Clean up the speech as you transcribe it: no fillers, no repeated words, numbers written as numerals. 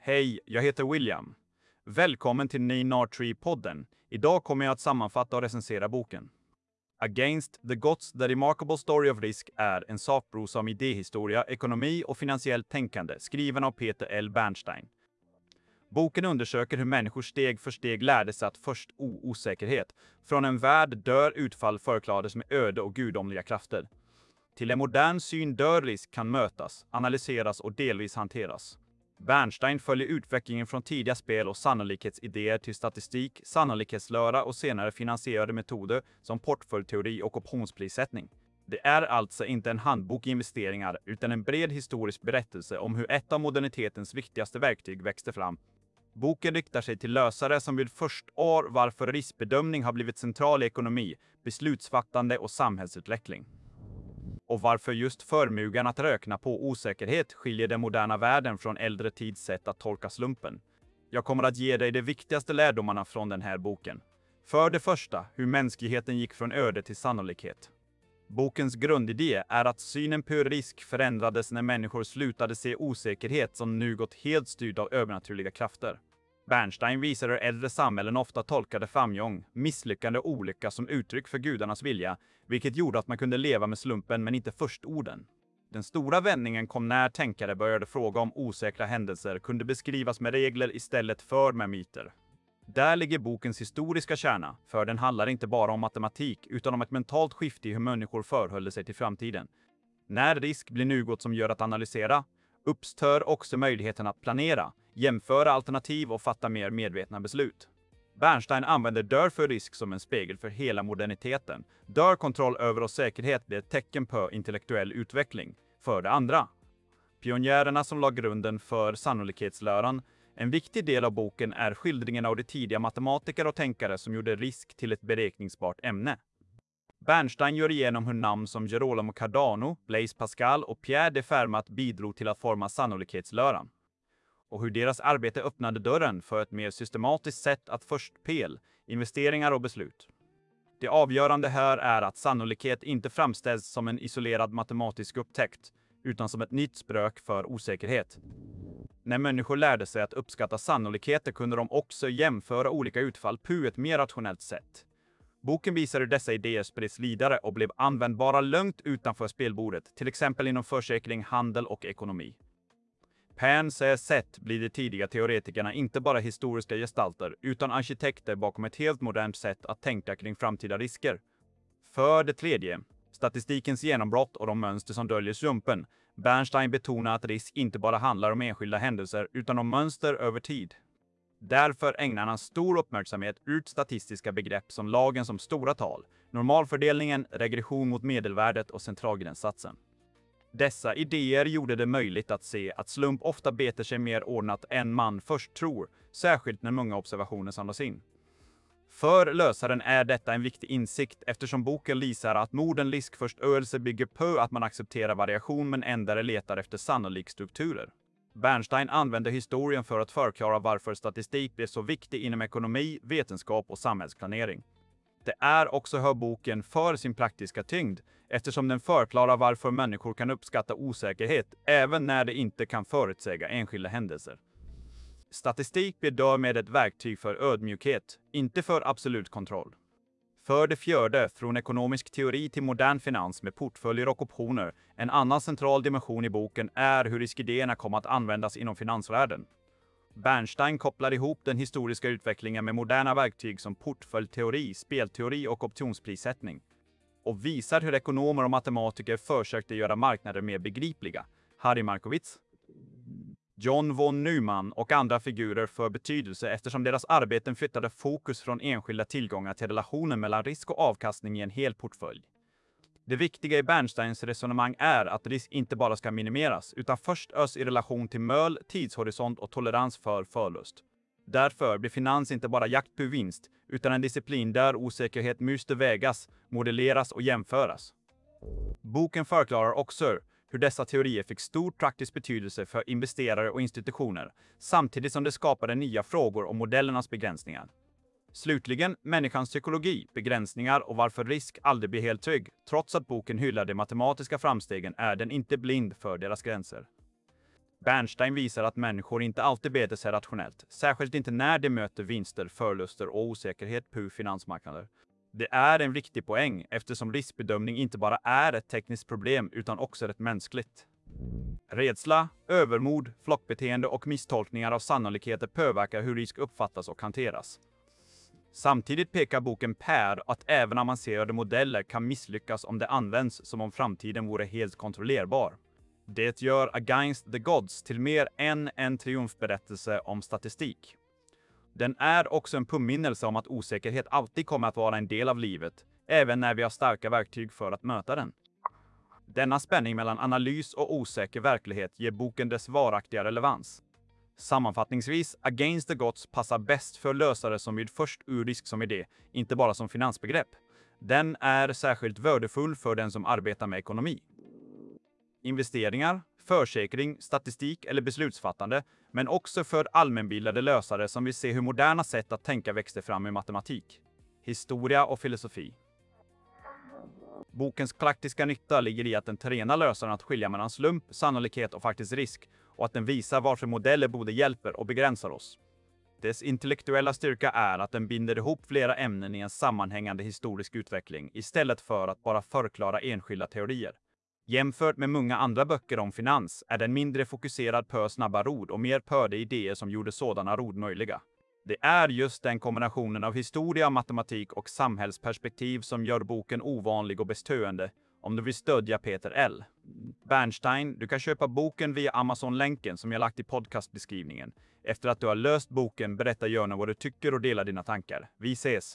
Hej, jag heter William. Välkommen till Nynard-Tree-podden. Idag kommer jag att sammanfatta och recensera boken. Against the Gods, The Remarkable Story of Risk är en sakprosa om idéhistoria, ekonomi och finansiellt tänkande, skriven av Peter L. Bernstein. Boken undersöker hur människor steg för steg lärde sig att först osäkerhet, från en värld dör utfall förklarades med öde och gudomliga krafter. Till en modern syn dör risk kan mötas, analyseras och delvis hanteras. Bernstein följer utvecklingen från tidiga spel och sannolikhetsidéer till statistik, sannolikhetslära och senare finansierade metoder som portföljteori och optionsprissättning. Det är alltså inte en handbok i investeringar utan en bred historisk berättelse om hur ett av modernitetens viktigaste verktyg växte fram. Boken riktar sig till lösare som vill förstå varför riskbedömning har blivit central i ekonomi, beslutsfattande och samhällsutveckling. Och varför just förmågan att räkna på osäkerhet skiljer den moderna världen från äldre tids sätt att tolka slumpen. Jag kommer att ge dig de viktigaste lärdomarna från den här boken. För det första, hur mänskligheten gick från öde till sannolikhet. Bokens grundidé är att synen på risk förändrades när människor slutade se osäkerhet som något helt styrt av övernaturliga krafter. Bernstein visar hur äldre samhällen ofta tolkade framgång, misslyckande och olycka som uttryck för gudarnas vilja, vilket gjorde att man kunde leva med slumpen men inte först orden. Den stora vändningen kom när tänkare började fråga om osäkra händelser kunde beskrivas med regler istället för med myter. Där ligger bokens historiska kärna, för den handlar inte bara om matematik utan om ett mentalt skifte i hur människor förhåller sig till framtiden. När risk blir något som gör att analysera, uppstår också möjligheten att planera, jämföra alternativ och fatta mer medvetna beslut. Bernstein använder därför risk som en spegel för hela moderniteten. Där kontroll över och säkerhet blir ett tecken på intellektuell utveckling. För det andra, pionjärerna som la grunden för sannolikhetsläran. En viktig del av boken är skildringen av de tidiga matematiker och tänkare som gjorde risk till ett beräkningsbart ämne. Bernstein gör igenom hur namn som Girolamo Cardano, Blaise Pascal och Pierre de Fermat bidrog till att forma sannolikhetsläran. Och hur deras arbete öppnade dörren för ett mer systematiskt sätt att först pel, investeringar och beslut. Det avgörande här är att sannolikhet inte framställs som en isolerad matematisk upptäckt, utan som ett nytt språk för osäkerhet. När människor lärde sig att uppskatta sannolikheter kunde de också jämföra olika utfall på ett mer rationellt sätt. Boken visar hur dessa idéer spreds vidare och blev användbara långt utanför spelbordet, till exempel inom försäkring, handel och ekonomi. På så sätt blir de tidiga teoretikerna inte bara historiska gestalter utan arkitekter bakom ett helt modernt sätt att tänka kring framtida risker. För det tredje, statistikens genombrott och de mönster som döljer slumpen. Bernstein betonar att risk inte bara handlar om enskilda händelser utan om mönster över tid. Därför ägnar han stor uppmärksamhet åt statistiska begrepp som lagen som stora tal, normalfördelningen, regression mot medelvärdet och centralgränssatsen. Dessa idéer gjorde det möjligt att se att slump ofta beter sig mer ordnat än man först tror, särskilt när många observationer samlas in. För lösaren är detta en viktig insikt eftersom boken visar att modern riskförståelse bygger på att man accepterar variation men ändå letar efter sannolika strukturer. Bernstein använder historien för att förklara varför statistik blir så viktig inom ekonomi, vetenskap och samhällsplanering. Det är också hur boken för sin praktiska tyngd eftersom den förklarar varför människor kan uppskatta osäkerhet även när de inte kan förutsäga enskilda händelser. Statistik blir därmed ett verktyg för ödmjukhet, inte för absolut kontroll. För det fjärde, från ekonomisk teori till modern finans med portföljer och optioner, en annan central dimension i boken är hur riskidéerna kommer att användas inom finansvärlden. Bernstein kopplar ihop den historiska utvecklingen med moderna verktyg som portföljteori, spelteori och optionsprissättning. Och visar hur ekonomer och matematiker försökte göra marknader mer begripliga. Harry Markowitz, John von Neumann och andra figurer för betydelse eftersom deras arbeten flyttade fokus från enskilda tillgångar till relationen mellan risk och avkastning i en hel portfölj. Det viktiga i Bernsteins resonemang är att risk inte bara ska minimeras utan först ös i relation till mål, tidshorisont och tolerans för förlust. Därför blir finans inte bara jakt på vinst utan en disciplin där osäkerhet måste vägas, modelleras och jämföras. Boken förklarar också hur dessa teorier fick stor praktisk betydelse för investerare och institutioner, samtidigt som det skapade nya frågor om modellernas begränsningar. Slutligen, människans psykologi, begränsningar och varför risk aldrig blir helt trygg. Trots att boken hyllar de matematiska framstegen är den inte blind för deras gränser. Bernstein visar att människor inte alltid beter sig rationellt, särskilt inte när de möter vinster, förluster och osäkerhet på finansmarknader. Det är en viktig poäng eftersom riskbedömning inte bara är ett tekniskt problem utan också ett mänskligt. Rädsla, övermod, flockbeteende och misstolkningar av sannolikheter påverkar hur risk uppfattas och hanteras. Samtidigt pekar boken på att även avancerade modeller kan misslyckas om det används som om framtiden vore helt kontrollerbar. Det gör Against the Gods till mer än en triumfberättelse om statistik. Den är också en påminnelse om att osäkerhet alltid kommer att vara en del av livet, även när vi har starka verktyg för att möta den. Denna spänning mellan analys och osäker verklighet ger boken dess varaktiga relevans. Sammanfattningsvis, Against the Gods passar bäst för lösare som vill först ur risk som idé, inte bara som finansbegrepp. Den är särskilt värdefull för den som arbetar med ekonomi. Investeringar, försäkring, statistik eller beslutsfattande, men också för allmänbildade lösare som vill se hur moderna sätt att tänka växte fram i matematik, historia och filosofi. Bokens praktiska nytta ligger i att den tränar lösaren att skilja mellan slump, sannolikhet och faktisk risk, och att den visar varför modeller både hjälper och begränsar oss. Dess intellektuella styrka är att den binder ihop flera ämnen i en sammanhängande historisk utveckling istället för att bara förklara enskilda teorier. Jämfört med många andra böcker om finans är den mindre fokuserad på snabba rod och mer på de idéer som gjorde sådana rod möjliga. Det är just den kombinationen av historia, matematik och samhällsperspektiv som gör boken ovanlig och bestående, om du vill stödja Peter L. Bernstein. Du kan köpa boken via Amazon-länken som jag lagt i podcastbeskrivningen. Efter att du har löst boken, berätta gärna vad du tycker och dela dina tankar. Vi ses!